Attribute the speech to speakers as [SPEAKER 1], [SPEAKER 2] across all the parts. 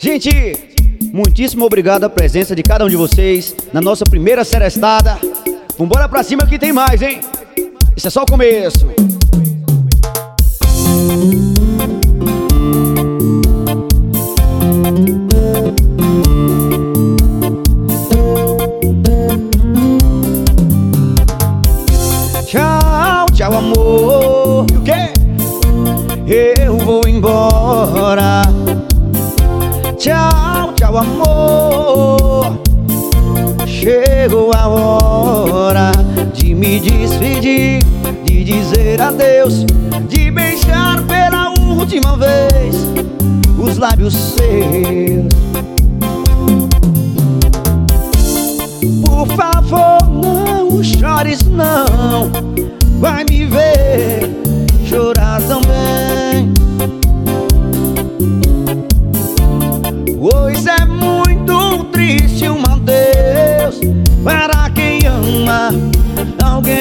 [SPEAKER 1] Gente, muitíssimo obrigado a presença de cada um de vocês na nossa primeira serestada. Vambora pra cima que tem mais, hein? Isso é só o começo. Tchau, tchau, amor. E o quê? Eu vou embora. Tchau, tchau, amor. Chegou a hora de me despedir, de dizer adeus, de beijar pela última vez os lábios seus. Por favor, não chores, não. Vai me ver chorar também. Pois é muito triste um adeus para quem ama alguém.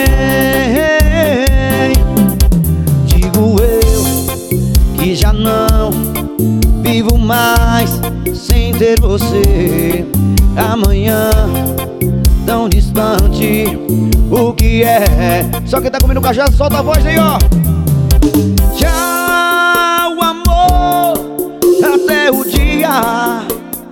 [SPEAKER 1] Digo eu que já não vivo mais sem ter você. Amanhã tão distante, o que é? Só quem tá comendo cachaça, solta a voz aí, ó. Tchau, amor, até o dia.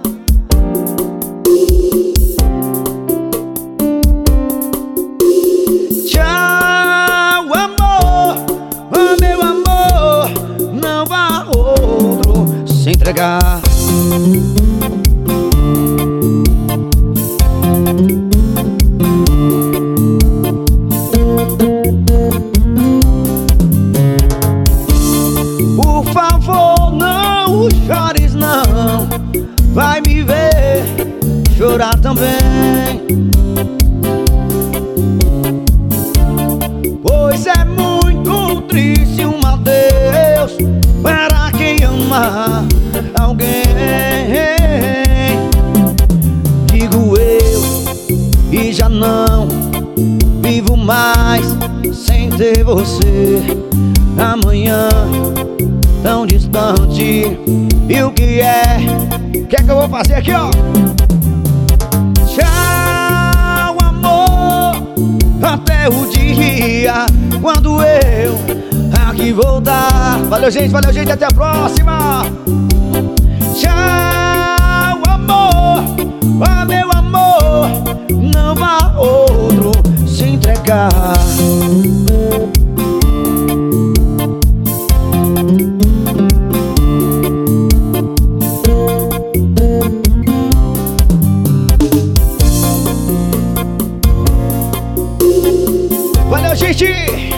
[SPEAKER 1] Tchau, amor, oh, meu amor, não vá outro se entregar. Por favor, não chores, não. Vai me ver chorar também. Pois é muito triste um adeus para quem ama alguém. Digo eu e já não vivo mais sem ter você. Amanhã tão distante, e o que é? O que é que eu vou fazer aqui, ó? Tchau, amor, até o dia quando eu aqui voltar. Valeu, gente, até a próxima. Tchau, amor, oh, meu amor, não vá outro se entregar. Valeu, gente!